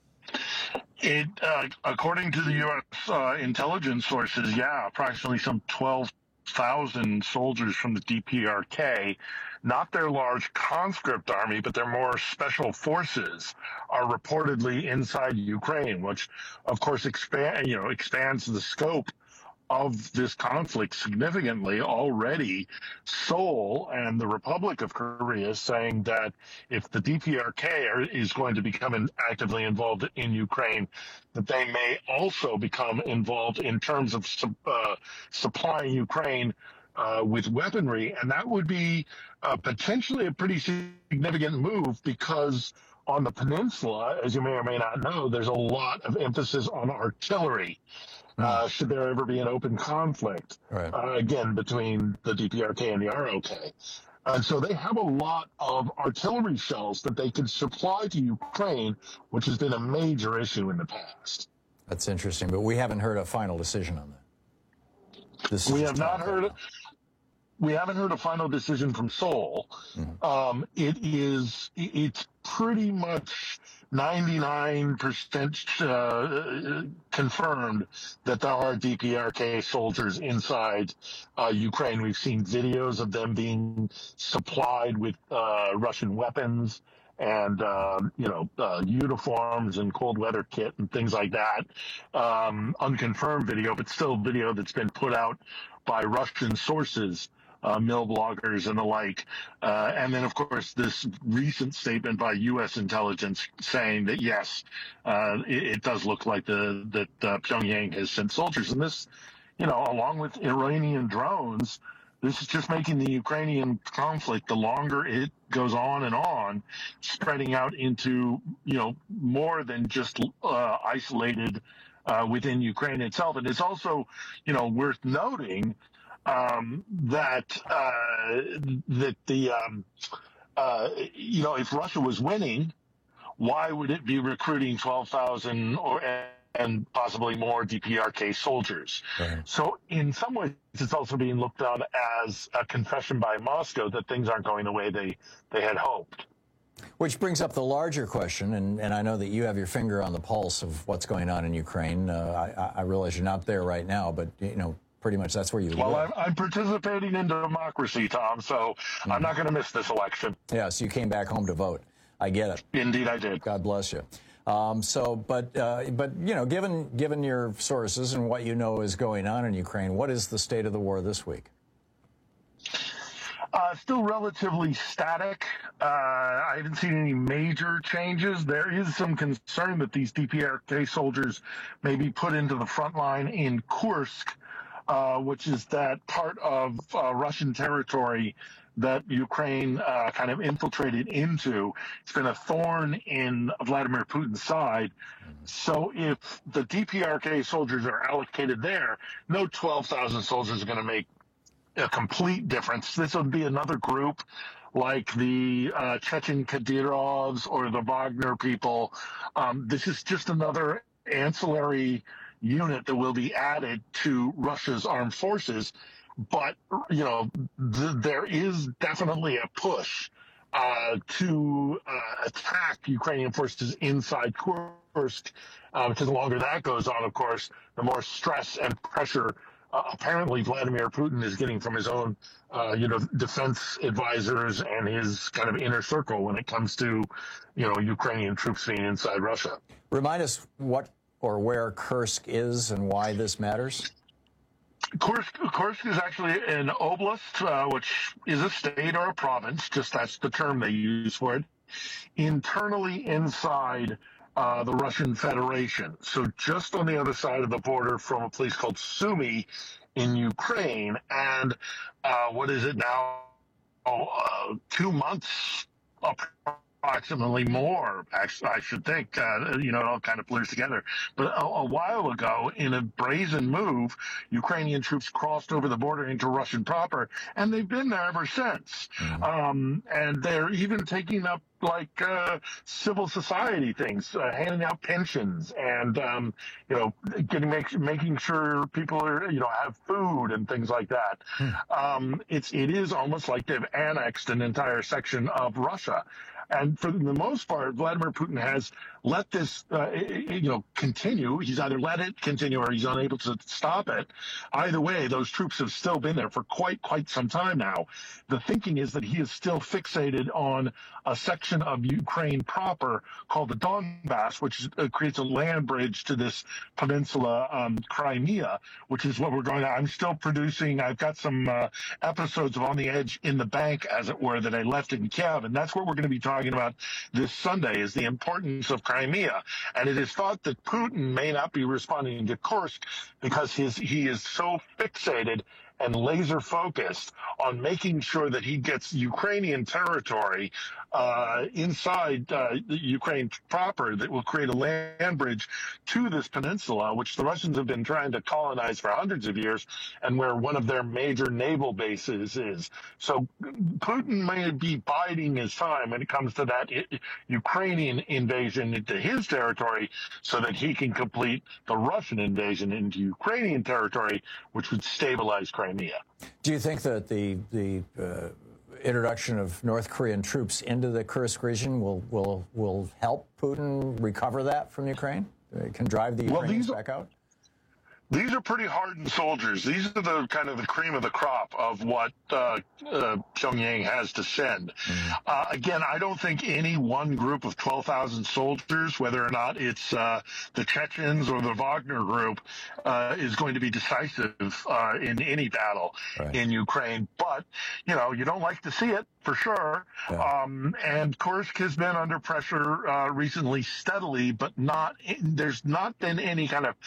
According to the U.S. Intelligence sources, yeah, approximately some 12,000 soldiers from the DPRK, not their large conscript army, but their more special forces, are reportedly inside Ukraine, which, of course, expands the scope of this conflict significantly. Already, Seoul and the Republic of Korea is saying that if the DPRK is going to become actively involved in Ukraine, that they may also become involved in terms of supplying Ukraine with weaponry. And that would be potentially a pretty significant move, because on the peninsula, as you may or may not know, there's a lot of emphasis on artillery. Should there ever be an open conflict, again, between the DPRK and the ROK. And so they have a lot of artillery shells that they could supply to Ukraine, which has been a major issue in the past. That's interesting, but we haven't heard a final decision on that. We haven't heard a final decision from Seoul. Mm-hmm. It's pretty much 99% confirmed that there are DPRK soldiers inside Ukraine. We've seen videos of them being supplied with Russian weapons and uniforms and cold weather kit and things like that. Unconfirmed video, but still video that's been put out by Russian sources. Mill bloggers and the like. And then, of course, this recent statement by U.S. intelligence saying that, yes, it does look like that Pyongyang has sent soldiers. And this, along with Iranian drones, this is just making the Ukrainian conflict, the longer it goes on, spreading out into, more than just isolated within Ukraine itself. And it's also, worth noting that if Russia was winning, why would it be recruiting 12,000 and possibly more DPRK soldiers? Right. So in some ways, it's also being looked on as a confession by Moscow that things aren't going the way they had hoped. Which brings up the larger question, and I know that you have your finger on the pulse of what's going on in Ukraine. I realize you're not there right now, but pretty much that's where you live. Well, I'm participating in democracy, Tom, so I'm not going to miss this election. Yeah, so you came back home to vote. I get it. Indeed, I did. God bless you. But given your sources and what you know is going on in Ukraine, what is the state of the war this week? Still relatively static. I haven't seen any major changes. There is some concern that these DPRK soldiers may be put into the front line in Kursk, which is that part of Russian territory that Ukraine kind of infiltrated into. It's been a thorn in Vladimir Putin's side. So if the DPRK soldiers are allocated there, no 12,000 soldiers are going to make a complete difference. This would be another group like the Chechen Kadyrovs or the Wagner people. This is just another ancillary unit that will be added to Russia's armed forces. But, there is definitely a push to attack Ukrainian forces inside Kursk, because the longer that goes on, of course, the more stress and pressure apparently Vladimir Putin is getting from his own, defense advisors and his kind of inner circle when it comes to, Ukrainian troops being inside Russia. Remind us what or where Kursk is and why this matters. Kursk is actually an oblast, which is a state or a province, just that's the term they use for it, internally inside the Russian Federation. So just on the other side of the border from a place called Sumy in Ukraine. And what is it now? 2 months approximately more, actually, I should think, it all kind of blurs together. But a while ago, in a brazen move, Ukrainian troops crossed over the border into Russian proper, and they've been there ever since. And they're even taking up civil society things, handing out pensions and, making sure people are, have food and things like that. It is almost like they've annexed an entire section of Russia. And for the most part, Vladimir Putin has let this, continue. He's either let it continue or he's unable to stop it. Either way, those troops have still been there for quite some time now. The thinking is that he is still fixated on a section of Ukraine proper called the Donbass, which creates a land bridge to this peninsula, Crimea, which is what we're going to. I'm still producing. I've got some episodes of On the Edge in the bank, as it were, that I left in Kiev, and that's what we're going to be talking about this Sunday, is the importance of Crimea. And it is thought that Putin may not be responding to Kursk because he is so fixated and laser focused on making sure that he gets Ukrainian territory inside Ukraine proper that will create a land bridge to this peninsula, which the Russians have been trying to colonize for hundreds of years, and where one of their major naval bases is. So Putin may be biding his time when it comes to that Ukrainian invasion into his territory so that he can complete the Russian invasion into Ukrainian territory, which would stabilize Crimea. Do you think that the introduction of North Korean troops into the Kursk region will help Putin recover that from Ukraine? It can drive the Ukrainians back out? These are pretty hardened soldiers. These are the kind of the cream of the crop of what Pyongyang has to send. Again, I don't think any one group of 12,000 soldiers, whether or not it's the Chechens or the Wagner group, is going to be decisive in any battle in Ukraine. But, you don't like to see it, for sure. Yeah. And Kursk has been under pressure recently steadily, but there's not been any kind of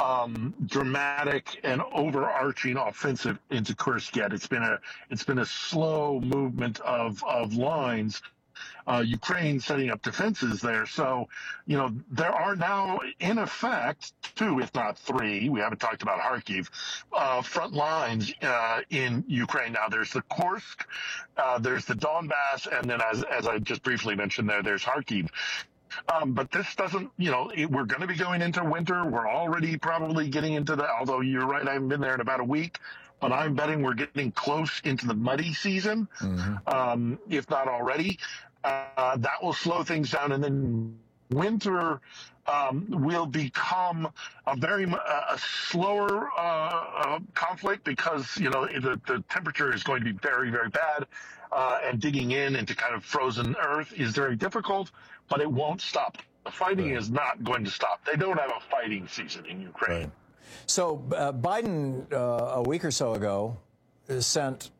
dramatic and overarching offensive into Kursk yet. It's been a slow movement of lines. Ukraine setting up defenses there. So, there are now, in effect, 2, if not 3, we haven't talked about Kharkiv, front lines in Ukraine now. There's the Kursk, there's the Donbass, and then as I just briefly mentioned there's Kharkiv. But this doesn't, we're going to be going into winter. We're already probably getting into although you're right, I haven't been there in about a week, but I'm betting we're getting close into the muddy season, if not already. That will slow things down, and then winter will become a slower conflict because, the temperature is going to be very, very bad, and digging into kind of frozen earth is very difficult, but it won't stop. The fighting is not going to stop. They don't have a fighting season in Ukraine. So Biden, a week or so ago, sent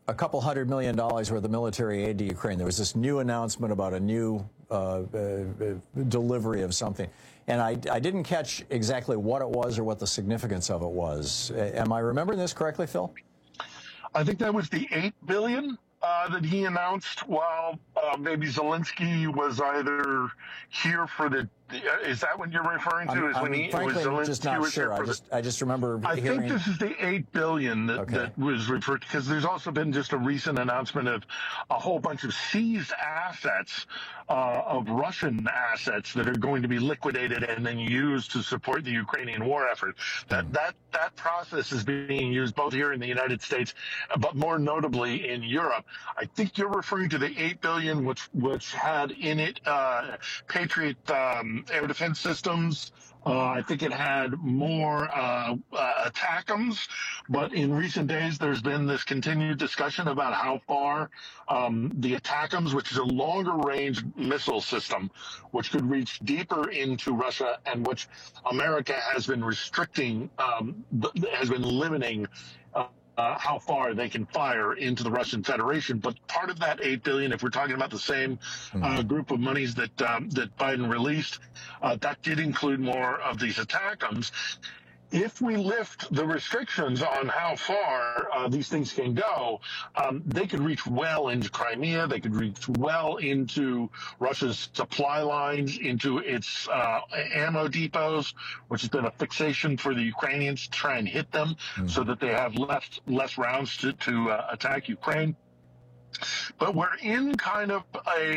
a couple $100 million worth of military aid to Ukraine. There was this new announcement about a new delivery of something. And I didn't catch exactly what it was or what the significance of it was. Am I remembering this correctly, Phil? I think that was the $8 billion that he announced while maybe Zelensky was either here for the. Is that what you're referring to? I'm frankly just not sure. I just remember. I think this is the $8 billion that was referred to, because there's also been just a recent announcement of a whole bunch of seized assets, of Russian assets that are going to be liquidated and then used to support the Ukrainian war effort. That process is being used both here in the United States, but more notably in Europe. I think you're referring to the $8 billion, which had in it Patriot air defense systems. I think it had more ATACMS, but in recent days there's been this continued discussion about how far the ATACMS, which is a longer-range missile system, which could reach deeper into Russia, and which America has been restricting, has been limiting how far they can fire into the Russian Federation. But part of that $8 billion, if we're talking about the same group of monies that Biden released, that did include more of these ATACMS. If we lift the restrictions on how far these things can go, they could reach well into Crimea. They could reach well into Russia's supply lines, into its ammo depots, which has been a fixation for the Ukrainians to try and hit them so that they have less rounds to attack Ukraine. But we're in kind of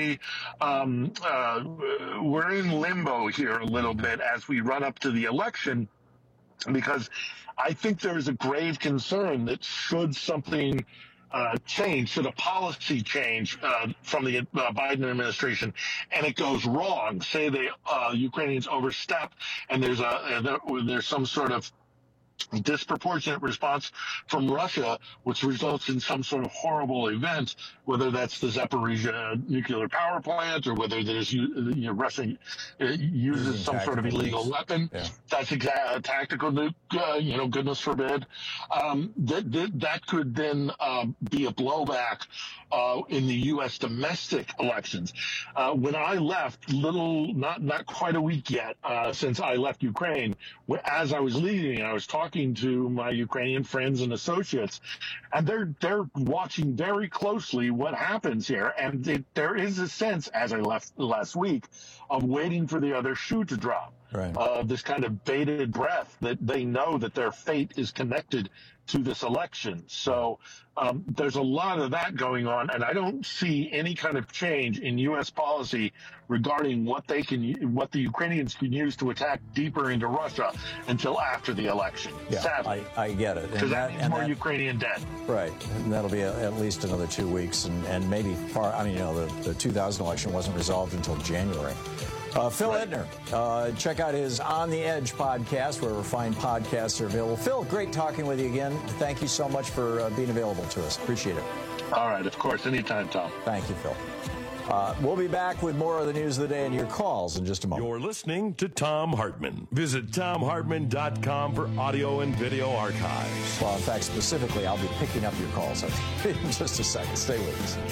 we're in limbo here a little bit as we run up to the election, because I think there is a grave concern that should something change, should a policy change from the Biden administration, and it goes wrong, say the Ukrainians overstep and there's some sort of disproportionate response from Russia, which results in some sort of horrible event, whether that's the Zaporizhia nuclear power plant or whether there's Russia uses some sort of illegal weapon. Yeah. That's a tactical nuke, goodness forbid. That could then be a blowback in the U.S. domestic elections. When I left, not quite a week yet since I left Ukraine, as I was leaving, I was talking to my Ukrainian friends and associates, and they're watching very closely what happens here. And there is a sense, as I left last week, of waiting for the other shoe to drop. Right. This kind of bated breath that they know that their fate is connected to this election. So there's a lot of that going on, and I don't see any kind of change in U.S. policy regarding what the Ukrainians can use to attack deeper into Russia until after the election. Yeah, sadly. I get it. Because that means more Ukrainian dead. Right, and that'll be at least another 2 weeks, and maybe far. I mean, the 2000 election wasn't resolved until January. Phil Edner, check out his On the Edge podcast, where fine podcasts are available. Phil, great talking with you again. Thank you so much for being available to us. Appreciate it. All right, of course. Anytime, Tom. Thank you, Phil. We'll be back with more of the news of the day and your calls in just a moment. You're listening to Thom Hartmann. Visit ThomHartmann.com for audio and video archives. Well, in fact, specifically, I'll be picking up your calls in just a second. Stay with us.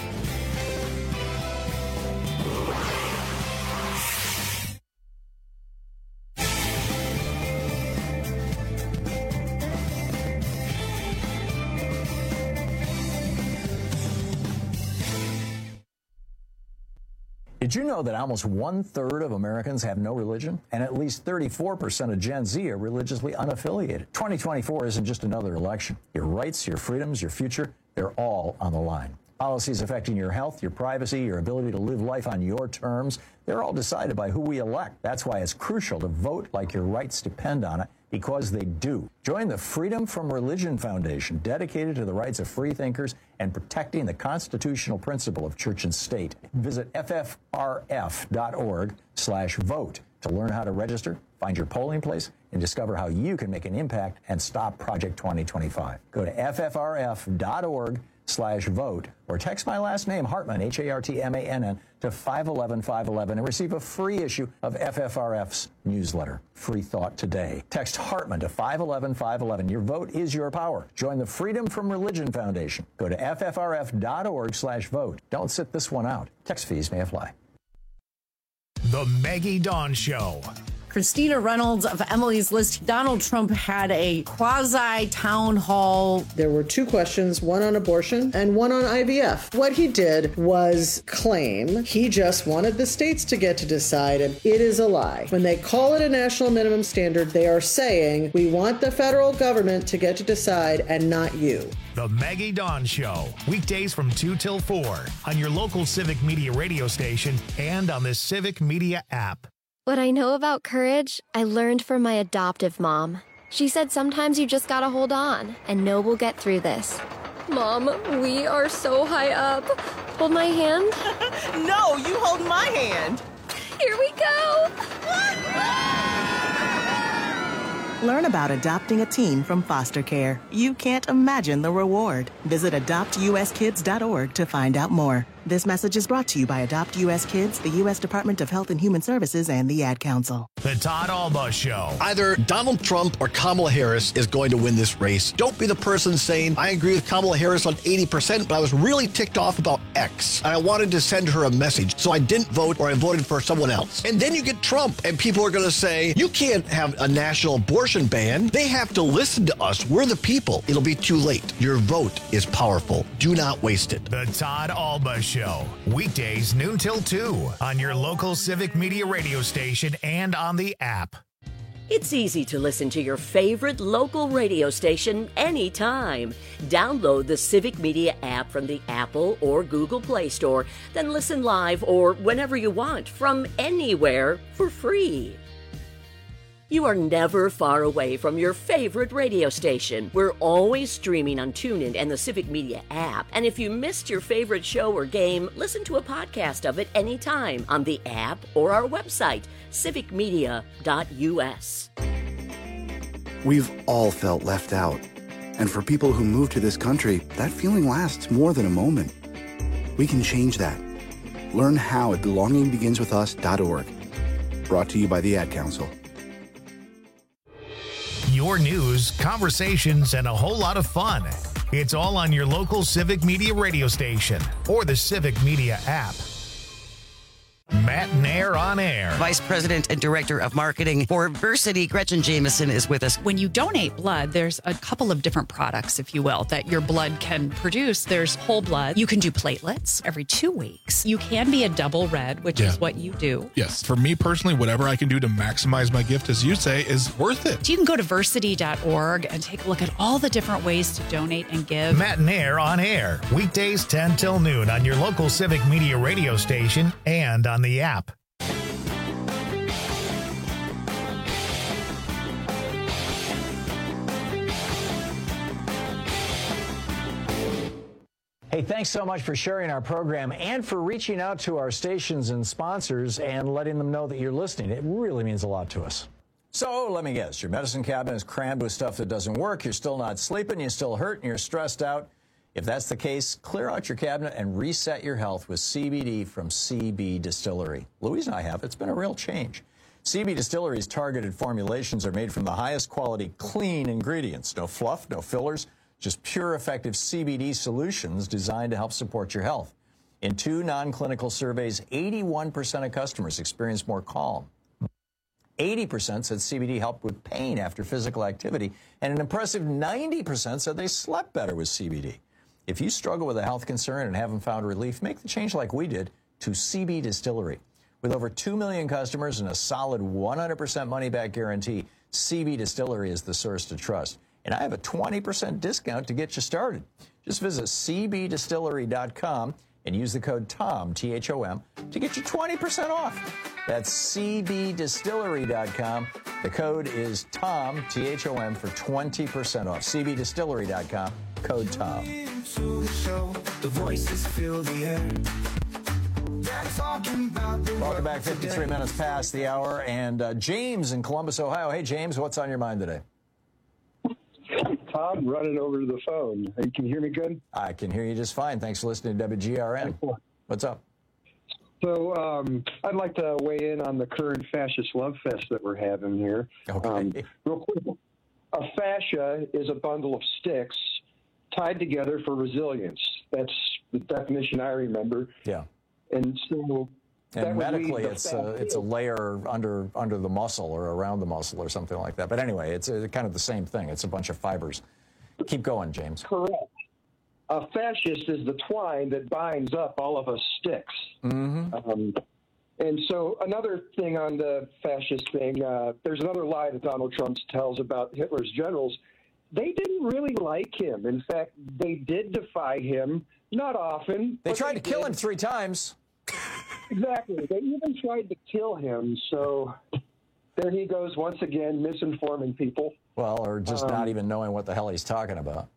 Did you know that almost 1/3 of Americans have no religion? And at least 34% of Gen Z are religiously unaffiliated. 2024 isn't just another election. Your rights, your freedoms, your future, they're all on the line. Policies affecting your health, your privacy, your ability to live life on your terms, they're all decided by who we elect. That's why it's crucial to vote like your rights depend on it, because they do. Join the Freedom from Religion Foundation, dedicated to the rights of free thinkers and protecting the constitutional principle of church and state. Visit ffrf.org/vote to learn how to register, find your polling place, and discover how you can make an impact and stop Project 2025. Go to ffrf.org/vote FFRF.org/vote, or text my last name, Hartman, Hartmann, to 511-511 and receive a free issue of FFRF's newsletter, Free Thought Today. Text Hartman to 511-511. Your vote is your power. Join the Freedom from Religion Foundation. Go to FFRF.org/vote. Don't sit this one out. Text fees may apply. The Maggie Dawn Show. Christina Reynolds of Emily's List. Donald Trump had a quasi-town hall. There were two questions, one on abortion and one on IVF. What he did was claim he just wanted the states to get to decide, and it is a lie. When they call it a national minimum standard, they are saying, we want the federal government to get to decide and not you. The Maggie Dawn Show, weekdays from 2 till 4 on your local Civic Media radio station and on the Civic Media app. What I know about courage, I learned from my adoptive mom. She said sometimes you just gotta hold on and know we'll get through this. Mom, we are so high up. Hold my hand. No, you hold my hand. Here we go. Learn about adopting a teen from foster care. You can't imagine the reward. Visit adoptuskids.org to find out more. This message is brought to you by Adopt U.S. Kids, the U.S. Department of Health and Human Services, and the Ad Council. The Todd Alba Show. Either Donald Trump or Kamala Harris is going to win this race. Don't be the person saying, I agree with Kamala Harris on 80%, but I was really ticked off about X. And I wanted to send her a message, so I didn't vote or I voted for someone else. And then you get Trump, and people are going to say, you can't have a national abortion ban. They have to listen to us. We're the people. It'll be too late. Your vote is powerful. Do not waste it. The Todd Alba Show. Weekdays noon till 2 on your local Civic Media radio station and on the app. It's easy to listen to your favorite local radio station anytime. Download the Civic Media app from the Apple or Google Play Store, then listen live or whenever you want from anywhere for free. You are never far away from your favorite radio station. We're always streaming on TuneIn and the Civic Media app. And if you missed your favorite show or game, listen to a podcast of it anytime on the app or our website, civicmedia.us. We've all felt left out. And for people who move to this country, that feeling lasts more than a moment. We can change that. Learn how at belongingbeginswithus.org. Brought to you by the Ad Council. Your news, conversations, and a whole lot of fun. It's all on your local Civic Media radio station or the Civic Media app. Matt Nair on Air. Vice President and Director of Marketing for Versity, Gretchen Jameson, is with us. When you donate blood, there's a couple of different products, if you will, that your blood can produce. There's whole blood. You can do platelets every 2 weeks. You can be a double red, which is what you do. Yes. For me personally, whatever I can do to maximize my gift, as you say, is worth it. So you can go to versity.org and take a look at all the different ways to donate and give. Matt Nair on Air. Weekdays 10 till noon on your local Civic Media radio station and on the app. Hey, thanks so much for sharing our program and for reaching out to our stations and sponsors and letting them know that you're listening. It really means a lot to us. So let me guess, your medicine cabinet is crammed with stuff that doesn't work, you're still not sleeping, you still hurt, and you're stressed out. If that's the case, clear out your cabinet and reset your health with CBD from CB Distillery. Louise and I have. It's been a real change. CB Distillery's targeted formulations are made from the highest quality, clean ingredients. No fluff, no fillers, just pure, effective CBD solutions designed to help support your health. In 2 non-clinical surveys, 81% of customers experienced more calm. 80% said CBD helped with pain after physical activity, and an impressive 90% said they slept better with CBD. If you struggle with a health concern and haven't found relief, make the change like we did to CB Distillery. With over 2 million customers and a solid 100% money-back guarantee, CB Distillery is the source to trust. And I have a 20% discount to get you started. Just visit cbdistillery.com and use the code TOM, T-H-O-M, to get you 20% off. That's cbdistillery.com. The code is TOM, T-H-O-M, for 20% off. cbdistillery.com, code TOM. The voices fill the air. Welcome back, 53 minutes past the hour. And James in Columbus, Ohio. Hey, James, what's on your mind today? Tom running over to the phone. You can hear me good? I can hear you just fine. Thanks for listening to WGRN. What's up? So I'd like to weigh in on the current fascist love fest that we're having here. Okay. Real quick, a fascia is a bundle of sticks tied together for resilience. That's the definition I remember. Yeah. And so... And medically, it's a layer under the muscle or around the muscle or something like that. But anyway, it's kind of the same thing. It's a bunch of fibers. Keep going, James. Correct. A fascist is the twine that binds up all of us sticks. Mm-hmm. And so another thing on the fascist thing, there's another lie that Donald Trump tells about Hitler's generals. They didn't really like him. In fact, they did defy him, not often. They tried to kill him 3 times. Exactly. They even tried to kill him. So there he goes once again, misinforming people. Well, or just not even knowing what the hell he's talking about.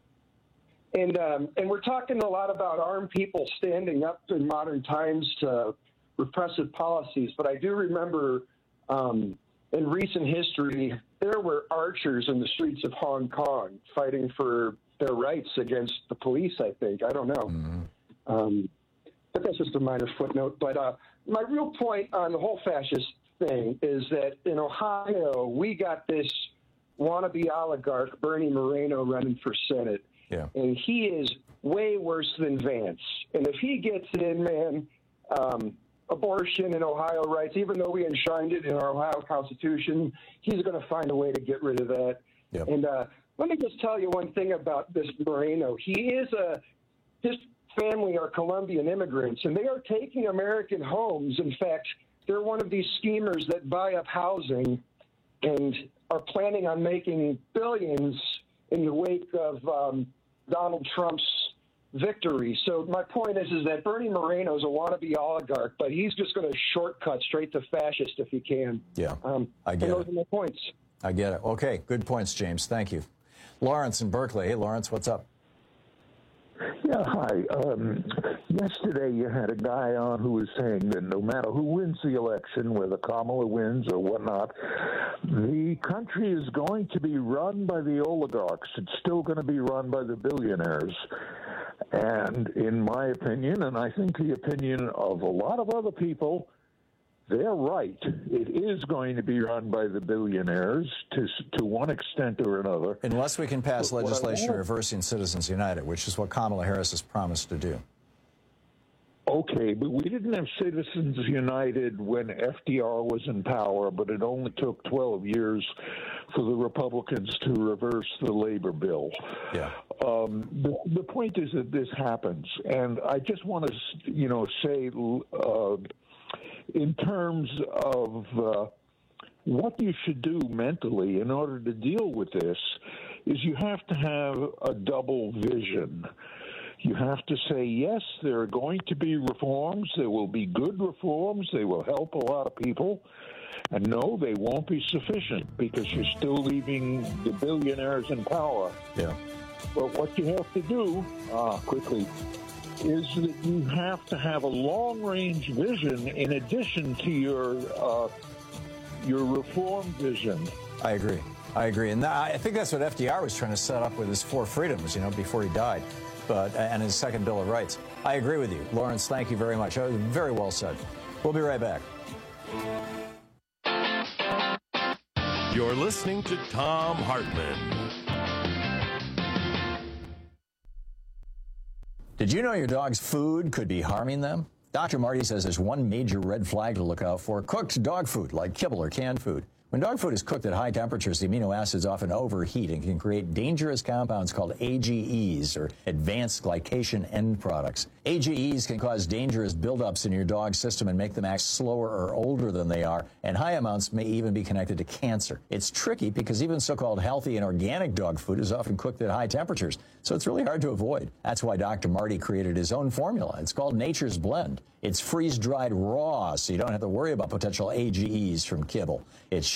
And we're talking a lot about armed people standing up in modern times to repressive policies. But I do remember in recent history, there were archers in the streets of Hong Kong fighting for their rights against the police, I think. I don't know. Mm-hmm. But that's just a minor footnote. But my real point on the whole fascist thing is that in Ohio, we got this wannabe oligarch, Bernie Moreno, running for Senate. Yeah. And he is way worse than Vance. And if he gets in, man, abortion and Ohio rights, even though we enshrined it in our Ohio Constitution, he's going to find a way to get rid of that. Yep. And let me just tell you one thing about this Moreno. His family are Colombian immigrants, and they are taking American homes. In fact, they're one of these schemers that buy up housing and are planning on making billions in the wake of Donald Trump's victory. So my point is that Bernie Moreno is a wannabe oligarch, but he's just going to shortcut straight to fascist if he can. Yeah, I get those are my points. I get it. Okay, good points, James. Thank you. Lawrence in Berkeley. Hey, Lawrence, what's up? Yeah, hi. Yesterday you had a guy on who was saying that no matter who wins the election, whether Kamala wins or whatnot, the country is going to be run by the oligarchs. It's still going to be run by the billionaires. And in my opinion, and I think the opinion of a lot of other people, they're right. It is going to be run by the billionaires to one extent or another. Unless we can pass legislation reversing Citizens United, which is what Kamala Harris has promised to do. Okay, but we didn't have Citizens United when FDR was in power, but it only took 12 years for the Republicans to reverse the labor bill. Yeah. The point is that this happens, and I just want to, say, in terms of what you should do mentally in order to deal with this, is you have to have a double vision. You have to say, yes, there are going to be reforms. There will be good reforms. They will help a lot of people. And no, they won't be sufficient because you're still leaving the billionaires in power. Yeah. But what you have to do, quickly, is that you have to have a long-range vision in addition to your reform vision. I agree. And I think that's what FDR was trying to set up with his 4 freedoms, before he died, and his second Bill of Rights. I agree with you. Lawrence, thank you very much. Very well said. We'll be right back. You're listening to Thom Hartmann. Did you know your dog's food could be harming them? Dr. Marty says there's one major red flag to look out for: cooked dog food, like kibble or canned food. When dog food is cooked at high temperatures, the amino acids often overheat and can create dangerous compounds called AGEs, or advanced glycation end products. AGEs can cause dangerous buildups in your dog's system and make them act slower or older than they are, and high amounts may even be connected to cancer. It's tricky because even so-called healthy and organic dog food is often cooked at high temperatures, so it's really hard to avoid. That's why Dr. Marty created his own formula. It's called Nature's Blend. It's freeze-dried raw, so you don't have to worry about potential AGEs from kibble. It's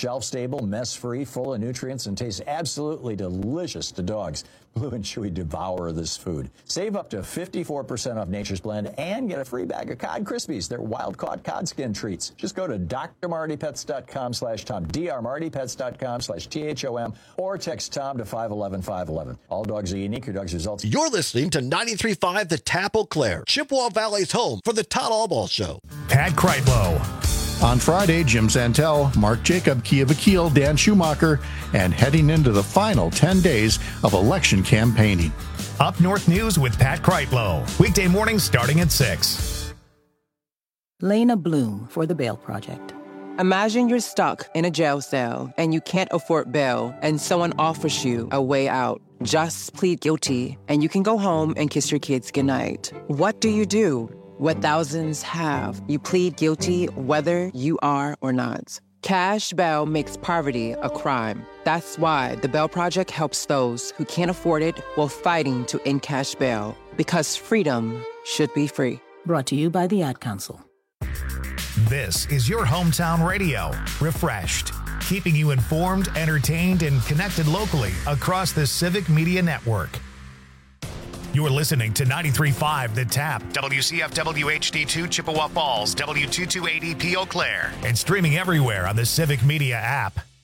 shelf-stable, mess-free, full of nutrients, and tastes absolutely delicious to dogs. Blue and Chewy devour this food. Save up to 54% off Nature's Blend and get a free bag of Cod Krispies. They're wild-caught cod skin treats. Just go to drmartypets.com/Tom, drmartypets.com/THOM, or text Tom to 511-511. All dogs are unique. Your dog's results. You're listening to 93.5 The Tap Eau Claire, Chippewa Valley's home for the Todd Allball Show. Pat Kreitlow. On Friday, Jim Santel, Mark Jacob, Kia Vakil, Dan Schumacher, and heading into the final 10 days of election campaigning. Up North News with Pat Kreitlow. Weekday mornings starting at 6. Lena Bloom for the Bail Project. Imagine you're stuck in a jail cell and you can't afford bail and someone offers you a way out. Just plead guilty and you can go home and kiss your kids goodnight. What do? What thousands have. You plead guilty whether you are or not. Cash bail makes poverty a crime. That's why the Bail Project helps those who can't afford it while fighting to end cash bail. Because freedom should be free. Brought to you by the Ad Council. This is your hometown radio, refreshed, keeping you informed, entertained, and connected locally across the Civic Media Network. You're listening to 93.5 The Tap, WCFW HD2 Chippewa Falls, W228EP Eau Claire, and streaming everywhere on the Civic Media app.